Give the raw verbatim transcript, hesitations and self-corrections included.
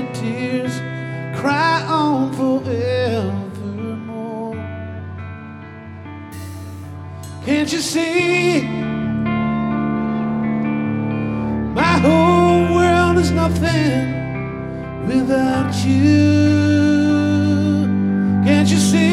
shed tears, cry on forevermore. Can't you see? My whole world is nothing without you. Can't you see?